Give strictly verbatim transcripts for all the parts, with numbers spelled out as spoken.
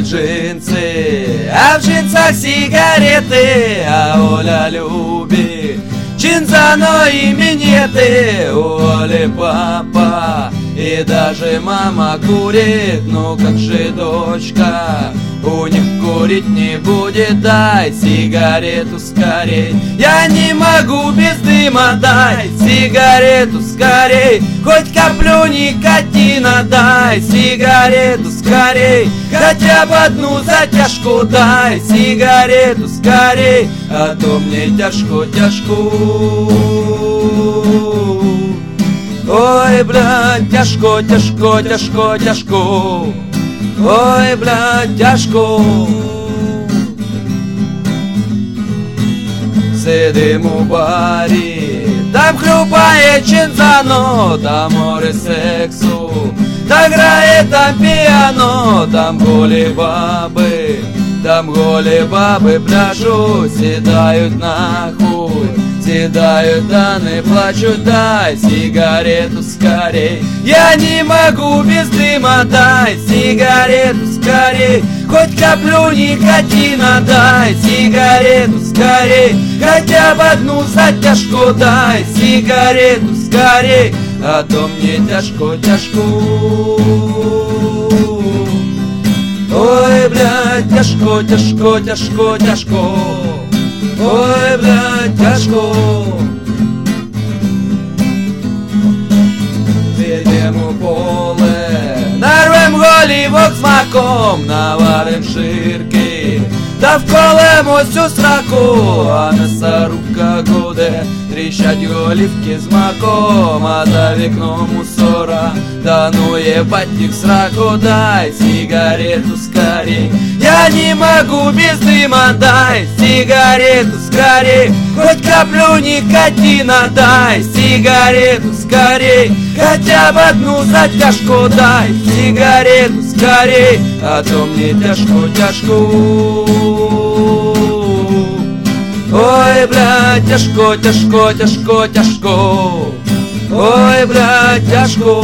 джинсы, а в джинсах сигареты, а Оля любит чинзано и минеты. У Оли папа и даже мама курит, ну как же дочка у них курить не будет? Дай сигарету скорей, я не могу без дыма. Дай сигарету скорей, хоть каплю никотина. Дай сигарету скорей, хотя бы одну затяжку. Дай сигарету скорей, а то мне тяжко-тяжко. Ой, блядь, тяжко, тяжко, тяжко, тяжко. Ой, блядь, тяжко. Сидим у барі, там хлюпає чинзано, там море сексу, та грає там піано, там голі баби, там голі баби пляшуть, сідають нахуй, сідают, да не плачут. Дай сигарету скорей, я не могу без дыма. Дай сигарету скорей, хоть каплю никотина. Дай сигарету скорей, хотя бы одну затяжку. Дай сигарету скорей, а то мне тяжко-тяжко. Ой, блядь, тяжко, тяжко, тяжко, тяжко. Ой, блядь, тяжко. Підем у поле, нарвем голівок з маком, наварим ширки, та вколем ось у сраку, а мясорубка гуде, тріщать голівки з маком, а за вікном мусора, да ну ебать их сраку. Дай сигарету скорей, я не могу без дыма. Дай сигарету скорей, хоть каплю никотина. Дай сигарету скорей, хотя бы одну затяжку. Дай сигарету скорей, а то мне тяжко-тяжко. Ой, блядь, тяжко, тяжко, тяжко, тяжко. Ой, блядь, тяжко.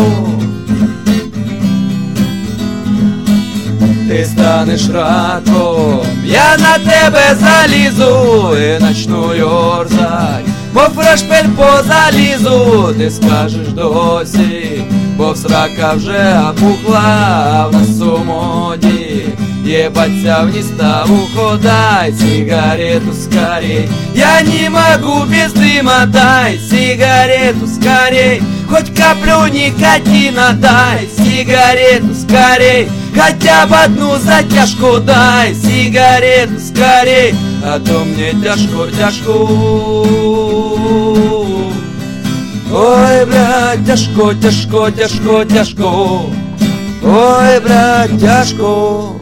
Ти станеш раком, я на тебе залізу і начну йорзать, мов фрешпель по залізу. Ти скажеш досі, бо в срака вже опухла, а в нас у моді ебаться вниз та ухо. Дай сигарету скорей, я не могу без дыма. Дай сигарету скорей, хоть каплю никотина. Дай сигарету скорей, хотя бы одну затяжку. Дай сигарету скорей, а то мне тяжко-тяжко. Ой, блядь, тяжко, тяжко, тяжко, тяжко. Ой, блядь, тяжко.